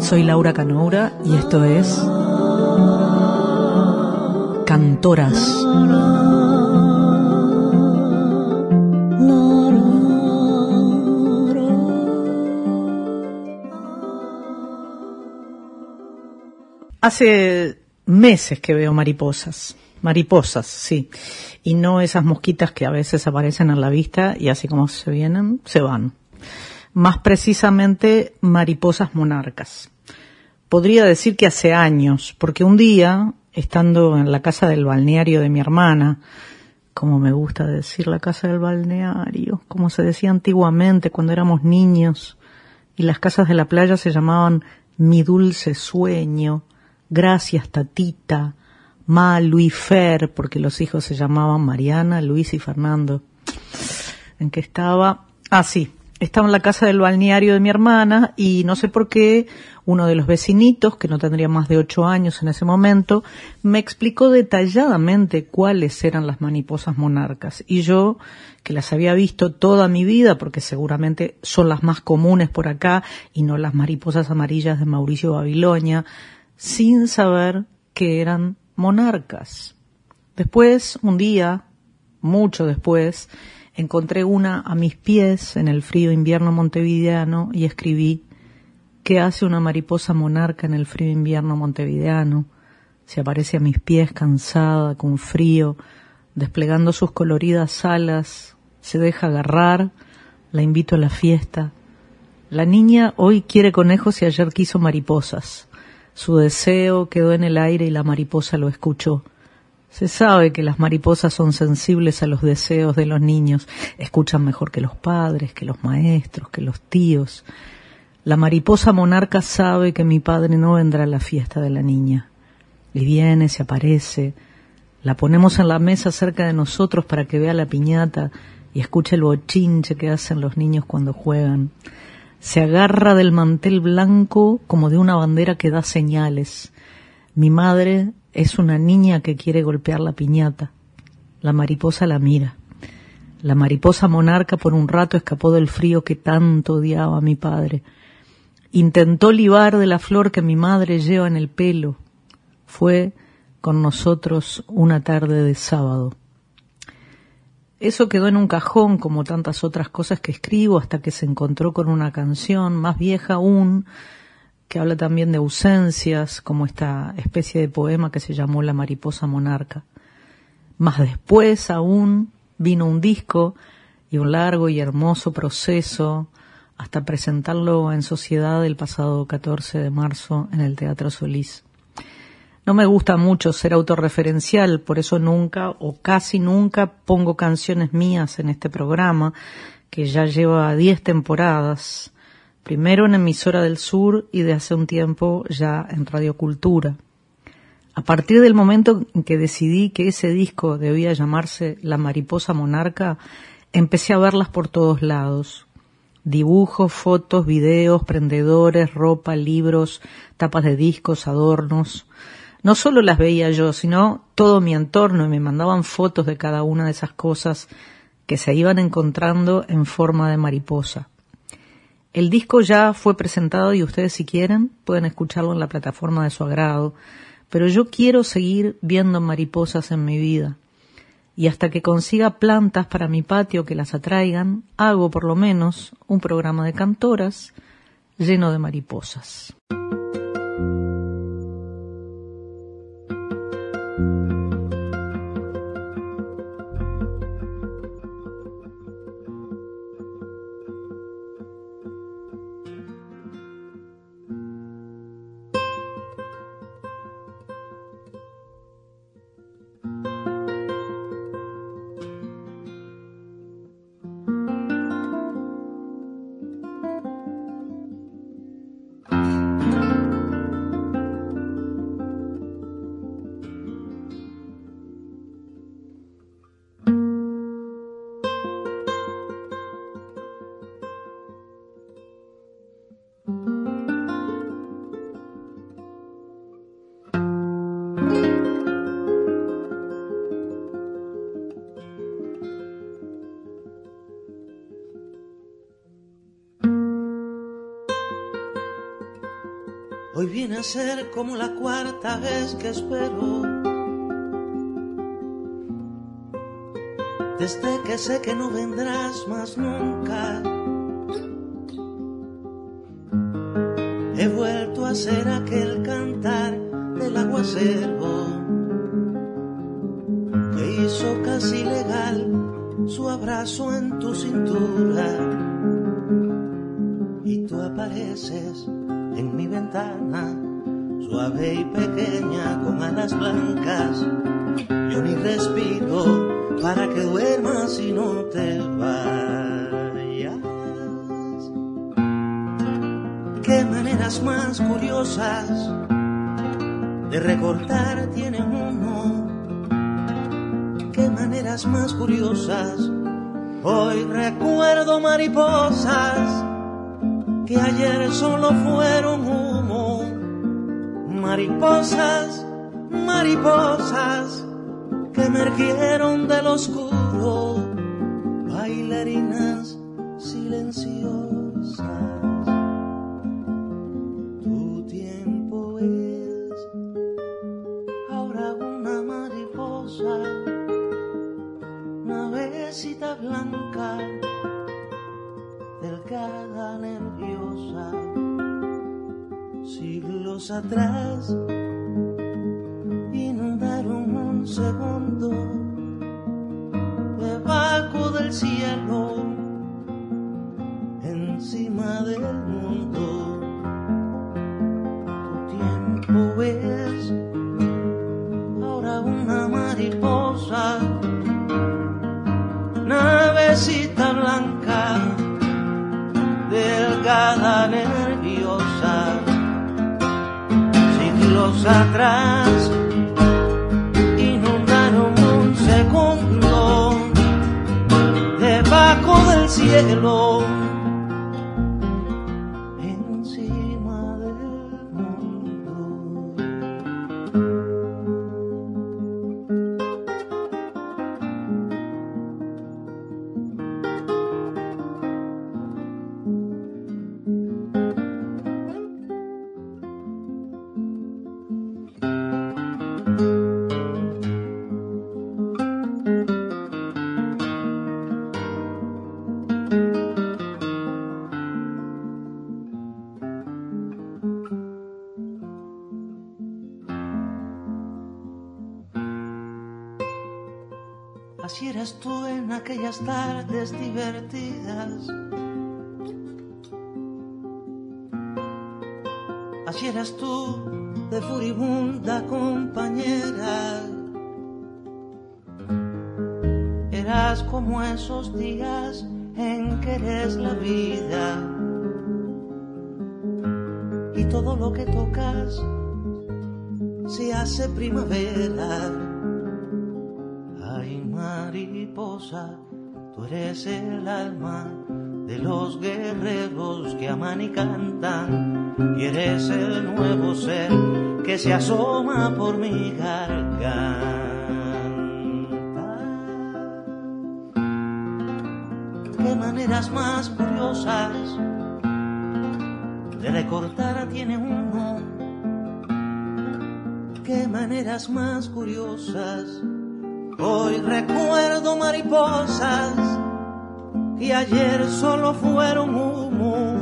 Soy Laura Canoura y esto es Cantoras. Hace meses que veo mariposas, sí, y no esas mosquitas que a veces aparecen a la vista y así como se vienen, se van. Más precisamente, mariposas monarcas. Podría decir que hace años, porque un día, estando en la casa del balneario de mi hermana, como me gusta decir la casa del balneario, como se decía antiguamente cuando éramos niños, y las casas de la playa se llamaban Mi Dulce Sueño, Gracias Tatita, Malu y Fer, porque los hijos se llamaban Mariana, Luis y Fernando. ¿En qué estaba? Sí. Estaba en la casa del balneario de mi hermana y no sé por qué uno de los vecinitos, que no tendría más de 8 años en ese momento, me explicó detalladamente cuáles eran las mariposas monarcas. Y yo, que las había visto toda mi vida, porque seguramente son las más comunes por acá y no las mariposas amarillas de Mauricio Babilonia, sin saber que eran monarcas. Después, un día, mucho después, encontré una a mis pies en el frío invierno montevideano y escribí: ¿qué hace una mariposa monarca en el frío invierno montevideano? Se aparece a mis pies cansada, con frío, desplegando sus coloridas alas, se deja agarrar, la invito a la fiesta. La niña hoy quiere conejos y ayer quiso mariposas. Su deseo quedó en el aire y la mariposa lo escuchó. Se sabe que las mariposas son sensibles a los deseos de los niños, escuchan mejor que los padres, que los maestros, que los tíos. La mariposa monarca sabe que mi padre no vendrá a la fiesta de la niña. Y viene, se aparece, la ponemos en la mesa cerca de nosotros para que vea la piñata y escuche el bochinche que hacen los niños cuando juegan. Se agarra del mantel blanco como de una bandera que da señales. Mi madre es una niña que quiere golpear la piñata. La mariposa la mira. La mariposa monarca por un rato escapó del frío que tanto odiaba a mi padre. Intentó libar de la flor que mi madre lleva en el pelo. Fue con nosotros una tarde de sábado. Eso quedó en un cajón como tantas otras cosas que escribo hasta que se encontró con una canción más vieja aún, que habla también de ausencias, como esta especie de poema que se llamó La mariposa monarca. Más después aún vino un disco y un largo y hermoso proceso hasta presentarlo en sociedad el pasado 14 de marzo en el Teatro Solís. No me gusta mucho ser autorreferencial, por eso nunca o casi nunca pongo canciones mías en este programa, que ya lleva 10 temporadas, primero en Emisora del Sur y de hace un tiempo ya en Radio Cultura. A partir del momento en que decidí que ese disco debía llamarse La mariposa monarca, empecé a verlas por todos lados. Dibujos, fotos, videos, prendedores, ropa, libros, tapas de discos, adornos. No solo las veía yo, sino todo mi entorno, y me mandaban fotos de cada una de esas cosas que se iban encontrando en forma de mariposa. El disco ya fue presentado y ustedes, si quieren, pueden escucharlo en la plataforma de su agrado, pero yo quiero seguir viendo mariposas en mi vida. Y hasta que consiga plantas para mi patio que las atraigan, hago por lo menos un programa de cantoras lleno de mariposas. Hoy viene a ser como la cuarta vez que espero, desde que sé que no vendrás más nunca. He vuelto a ser aquel cantar del aguacero que hizo casi legal su abrazo en tu cintura, y tú apareces en mi ventana, suave y pequeña con alas blancas. Yo ni respiro para que duermas y no te vayas. Qué maneras más curiosas de recordar tiene uno. Qué maneras más curiosas. Hoy recuerdo mariposas que ayer solo fueron humo. Mariposas, mariposas que emergieron del oscuro, bailarinas silenciosas. Tu tiempo es ahora una mariposa, navecita blanca, delgada, nerviosa. Siglos atrás inundaron un segundo debajo del cielo, encima del mundo. Tu tiempo es ahora una mariposa, navecita blanca, delgada, nerviosa. Siglos atrás inundaron un segundo debajo del cielo, encima del mundo. Así eras tú en aquellas tardes divertidas, así eras tú de furibunda compañera. Eras como esos días en que eres la vida y todo lo que tocas se hace primavera. Mariposa, tú eres el alma de los guerreros que aman y cantan, y eres el nuevo ser que se asoma por mi garganta. Qué maneras más curiosas de recordar tiene uno. Qué maneras más curiosas. Hoy recuerdo mariposas que ayer solo fueron humo.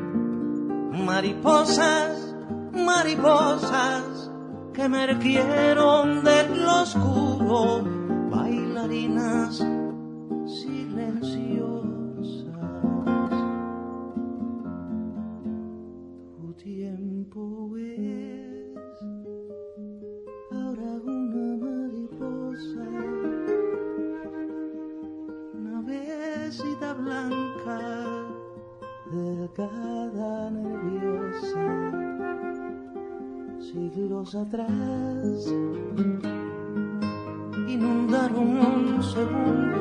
Mariposas, mariposas que emergieron del oscuro, bailarinas silenciosas. Tu tiempo es ahora una mariposa, navecita blanca, delgada, nerviosa. Siglos atrás inundaron un segundo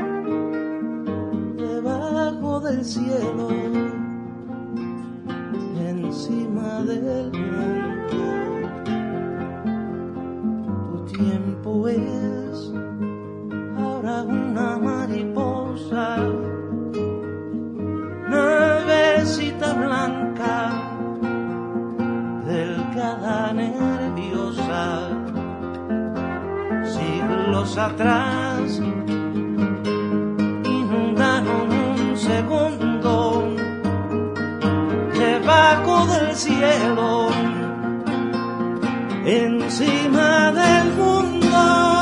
debajo del cielo, encima del mundo. Tu tiempo es ahora una mariposa, navecita blanca, siglos atrás inundaron un segundo debajo del cielo, encima del mundo.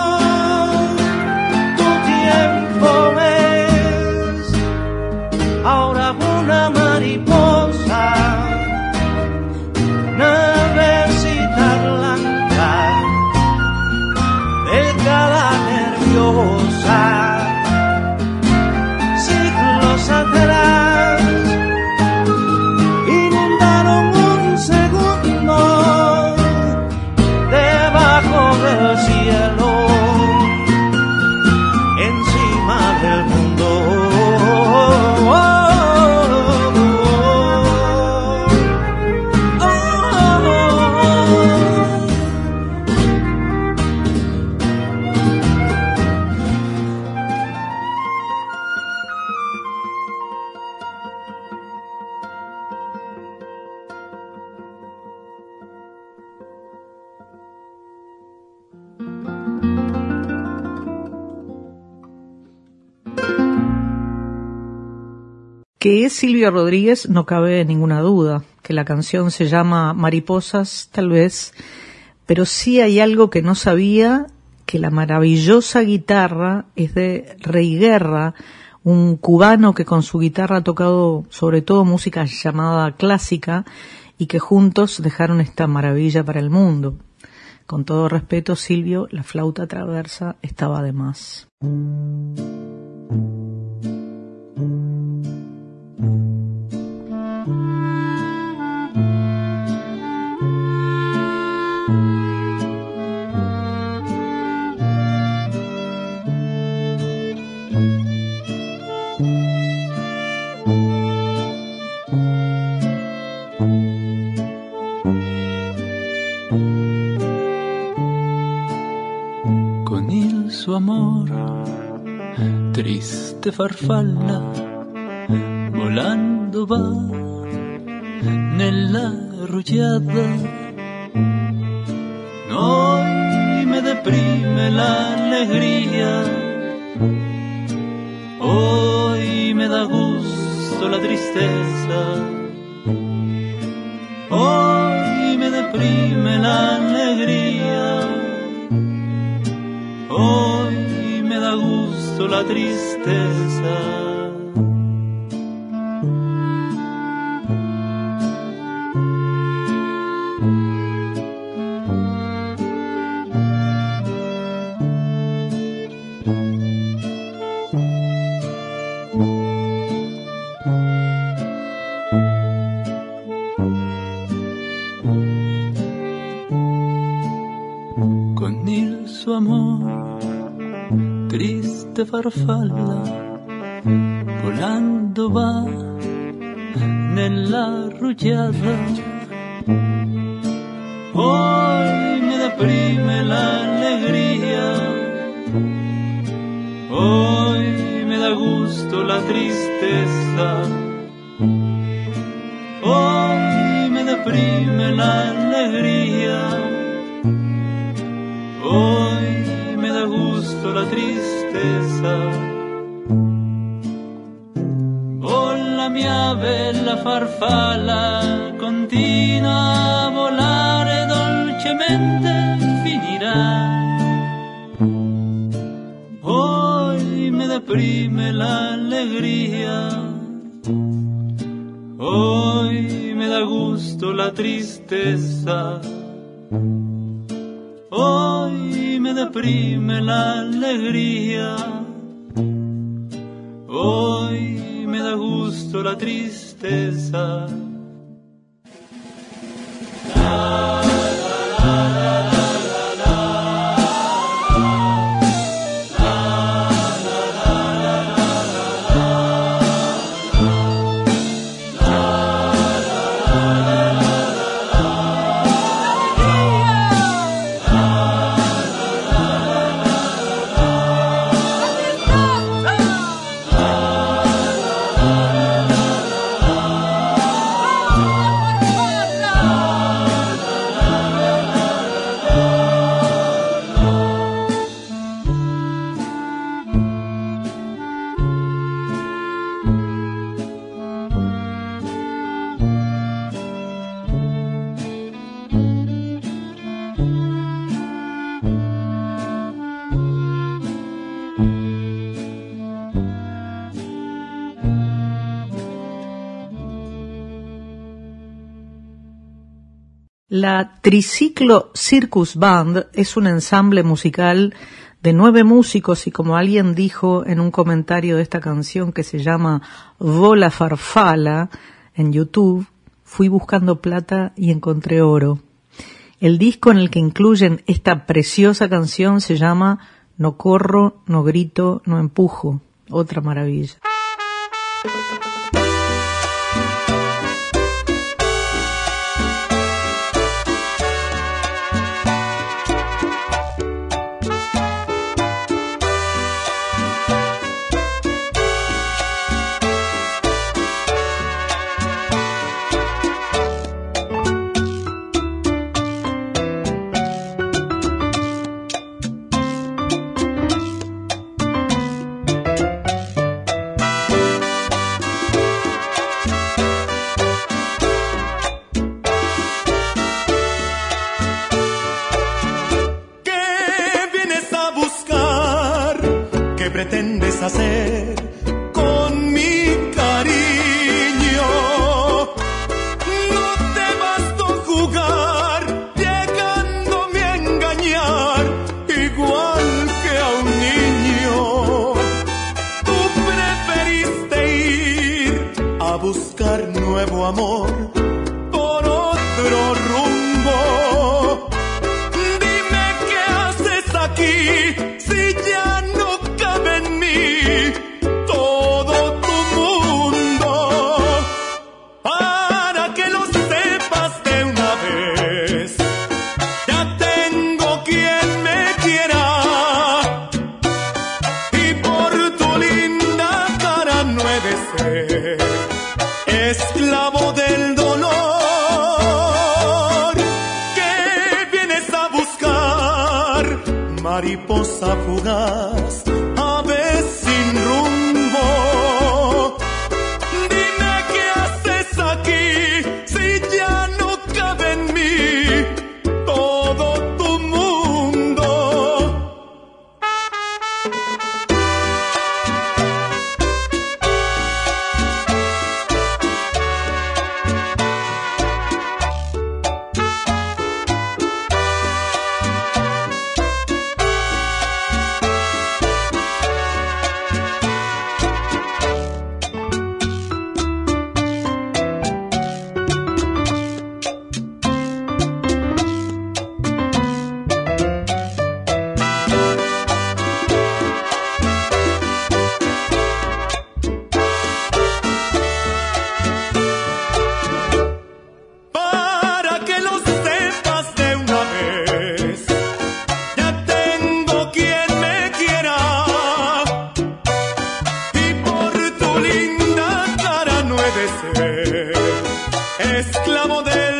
Tu tiempo es ahora una mariposa, navecita blanca, delgada, nerviosa. Siglos atrás inundaron un segundo debajo del cielo, encima del mundo. Que es Silvio Rodríguez no cabe ninguna duda, que la canción se llama Mariposas, tal vez, pero sí hay algo que no sabía, que la maravillosa guitarra es de Rey Guerra, un cubano que con su guitarra ha tocado sobre todo música llamada clásica y que juntos dejaron esta maravilla para el mundo. Con todo respeto, Silvio, la flauta traversa estaba de más. Su amor, triste farfalla, volando va nella rugiada. Hoy me deprime la alegría, hoy me da gusto la tristeza, hoy me deprime la alegría, hoy me da gusto la tristeza. Con il suo amor, triste farfalla, volando va nella rugiada. Hoy me deprime la alegría, hoy me da gusto la tristeza, hoy me deprime la alegría, hoy me da gusto la tristeza. Oh, la mia bella farfalla continua a volare dolcemente finirà. Hoy me deprime la alegría, hoy me da gusto la tristeza. Hoy me deprime la alegría, hoy me da gusto la tristeza. La Triciclo Circus Band es un ensamble musical de 9 músicos y, como alguien dijo en un comentario de esta canción que se llama Vola Farfala en YouTube, fui buscando plata y encontré oro. El disco en el que incluyen esta preciosa canción se llama No corro, no grito, no empujo. Otra maravilla. Pretendes hacer con mi cariño. No te bastó jugar, llegándome a engañar, igual que a un niño. Tú preferiste ir a buscar nuevo amor por otro rumbo. Dime qué haces aquí si ya no cabe en mí todo tu mundo. Para que lo sepas de una vez, ya tengo quien me quiera, y por tu linda cara no he de ser esclavo del dolor. ¿Qué vienes a buscar, mariposa fugaz, ave sin rumbo? Dime qué haces aquí si ya no cabe en mí todo tu mundo. Para que lo sepas de una vez, ya tengo quien me quiera, y por tu linda cara no he de ser esclavo del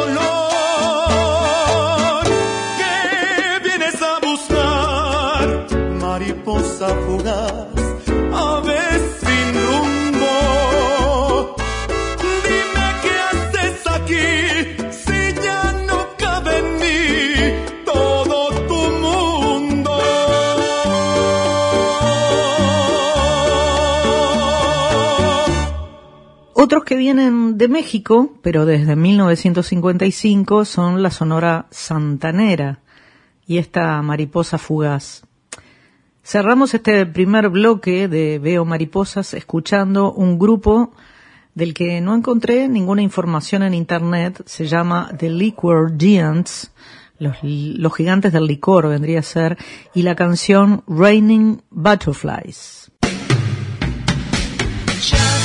dolor. ¿Qué vienes a buscar, mariposa fugaz, ave sin rumbo? Dime qué haces aquí si ya no cabe en mí todo tu mundo. Otros que vienen de México, pero desde 1955, son la Sonora Santanera y esta Mariposa Fugaz. Cerramos este primer bloque de Veo Mariposas escuchando un grupo del que no encontré ninguna información en internet. Se llama The Liquor Giants, los gigantes del licor vendría a ser, y la canción Raining Butterflies. Ya